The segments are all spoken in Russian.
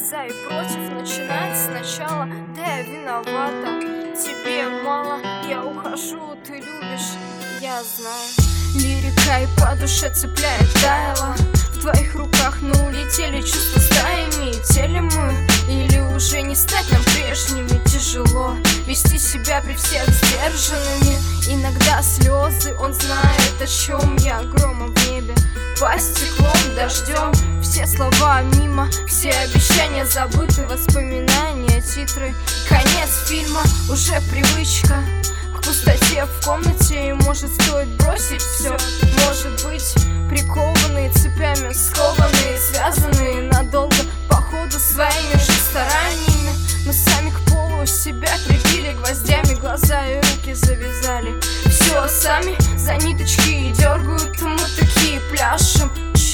за и против, начинать сначала. Да, я виновата, тебе мало, я ухожу, ты любишь, я знаю. Лирика и по душе цепляет, таяла в твоих руках, но улетели чувства стаями. Теле мы или уже не стать нам прежними? Тяжело вести себя при всех сдержанными. Иногда слезы, он знает, о чем я. Громом в небе, по стеклом, дождем. Все слова мимо, все обещания забыты. Воспоминания, титры, конец фильма. Уже привычка к пустоте в комнате. И может стоит бросить все. Может быть, прикованные цепями, скованные, связанные надолго, походу своими же стараниями. Мы сами к полу себя прибили гвоздями, глаза и руки завязали. Все сами за ниточки и дергают, мы такие пляшем.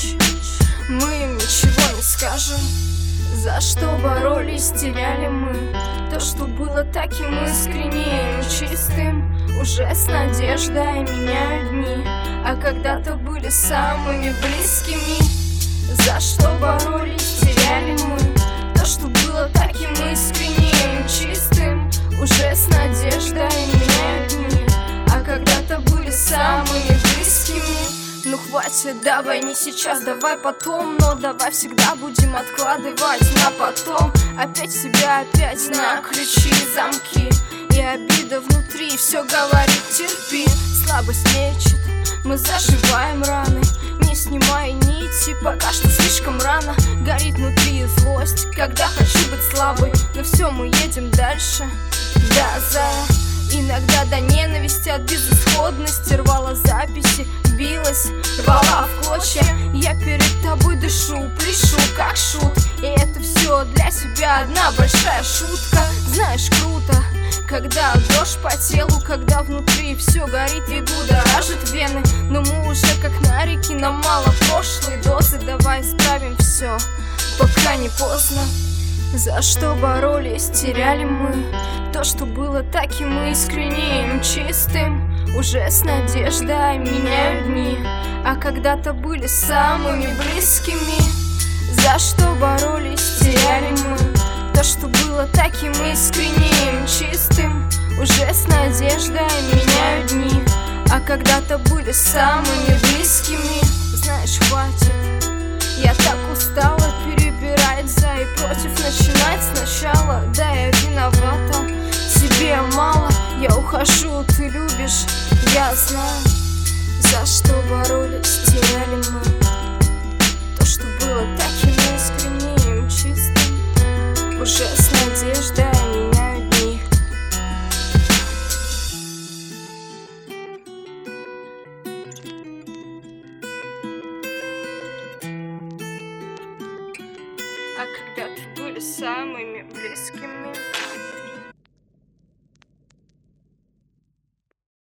Мы им ничего не скажем. За что боролись, теряли мы. То, что было таким искренним, чистым, уже с надеждой меняют дни, а когда-то были самыми близкими. За что боролись, теряли мы. То, что было таким искренним, чистым, уже с надеждой меняют дни, а когда-то были самыми близкими. Ну хватит, давай не сейчас, давай потом. Но давай всегда будем откладывать на потом. Опять себя, опять на ключи и замки. И обида внутри все говорит: терпи. Слабость лечит, мы заживаем раны. Не снимай нити, пока что слишком рано. Горит внутри злость, когда хочу быть слабой. Но все, мы едем дальше. Да, иногда до ненависти от безысходности. Рвала записи, билась, рвала в клочья. Я перед тобой дышу, пляшу как шут. И это все для себя одна большая шутка. Знаешь, круто, когда дрожь по телу, когда внутри все горит и будоражит вены. Но мы уже как на реке, нам мало прошлой дозы. Давай исправим все, пока не поздно. За что боролись, теряли мы. То, что было таким искренним, чистым, уже с надеждой меняют дни, а когда-то были самыми близкими. За что боролись, теряли мы. То, что было таким искренним, чистым, уже с надеждой меняют дни, а когда-то были самыми близкими. Знаешь, хватит, я так устала перебирать за и против, начинать сначала. Да, я виновата, тебе мало, я ухожу, ты любишь, я знаю. За что боролись, теряли мы. То, что было таким искренним, чистым, уже с надеждой меняют дни. А когда-то были самыми близкими.